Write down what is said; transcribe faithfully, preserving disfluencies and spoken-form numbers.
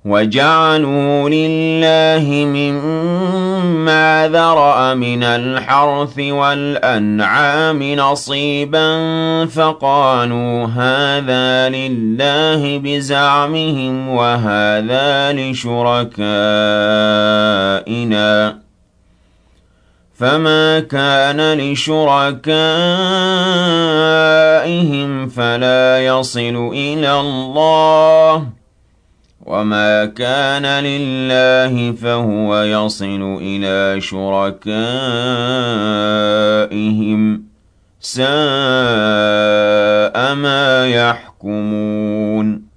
وَجَعَلُوا لِلَّهِ مِمَّا ذَرَأَ مِنَ الْحَرْثِ وَالْأَنْعَامِ نَصِيبًا فَقَالُوا هَٰذَا لِلَّهِ بِزَعْمِهِمْ وَهَٰذَا لِشُرَكَائِنَا فَمَا كَانَ لِشُرَكَائِهِمْ فَلَا يَصِلُ إِلَى اللَّهِ وَمَا كَانَ لِلَّهِ فَهُوَ يَصِلُ إِلَىٰ شُرَكَائِهِمْ ۗ سَاءَ مَا يَحْكُمُونَ